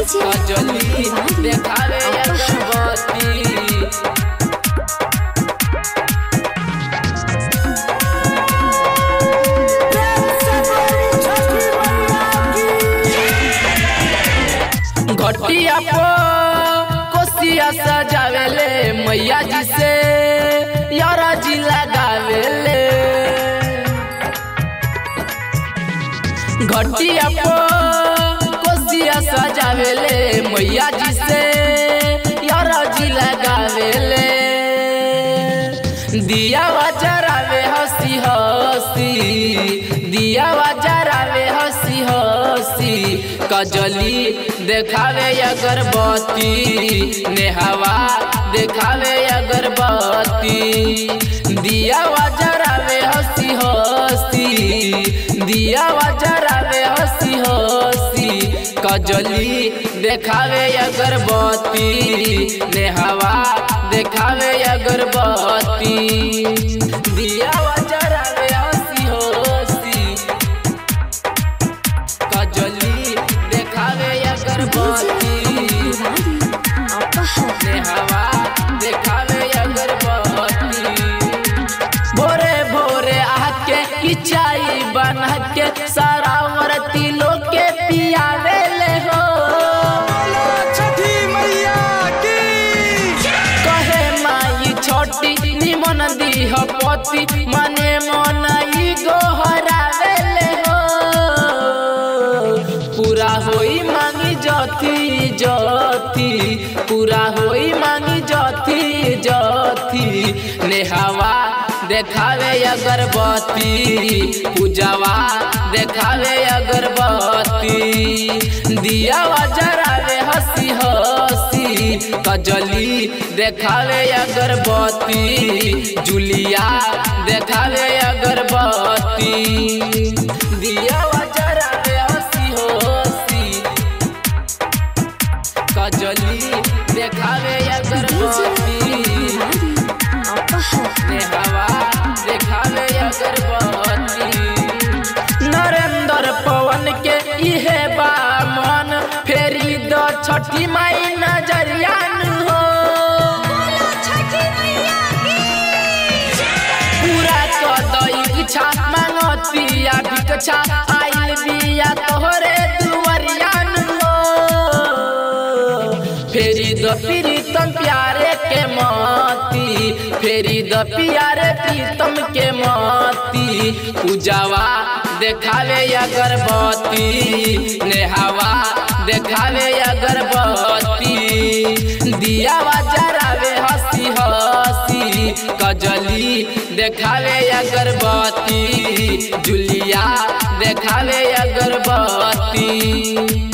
कजली देखावे अगरबत्ती। घटिया पो कोसिया सजावेले मैया जी से यारा जी लगावेले। घटिया पो कोसिया सजावेले मैया जी से यारा जी लगावेले। दिया जरावे हंसी हंसी, दिया जरावे हंसी हंसी। कजली देखावे अगरबत्ती, नेहवा देखावे अगरबत्ती। दिया जरावे हंसी हंसी, दिया जरावे हंसी हंसी। कजली देखावे अगरबत्ती, नेहवा देखावे अगरबत्ती। दिया जरावे हंसी हंसी, कजली देखावे अगरबत्ती, नेहवा देखावे अगरबत्ती। भोरे भोरे आके की चाय बना के सारा औरती लोग के पियावे ले हो। छठी मैया की कहे माई छोटी निमन दीह पति, मने मन ई गोहरावे ले हो। पूरा होई मांगी जथी जथी, पूरा होई मांगी जथी जथी। नेहवा देखावे अगरबत्ती, पूजावा देखावे अगरबत्ती। दिया जरावे हंसी हंसी, कजली देखावे अगरबत्ती। जुलिया देखावे अगरबत्ती। दिया जरावे हंसी हंसी, कजली देखावे अगरबत्ती, नेहवा देखावे अगरबत्ती। नरेंद्र पवन के इहे बा मन, फेरी दो छठी माई नजरिया हो। पूरा कदई इच्छा मांगतिया भिक्षा, आइल बिया तोहरे दुवरिया हो। फेरी दो प्रीतम प्यारे के माती, फेरी द प्यारे प्रीतम के माती। पूजावा देखावे अगरबत्ती, नेहवा देखावे अगरबत्ती। दिया जरावे हंसी हंसी, कजली देखावे अगरबत्ती। जुलिया देखावे अगरबत्ती।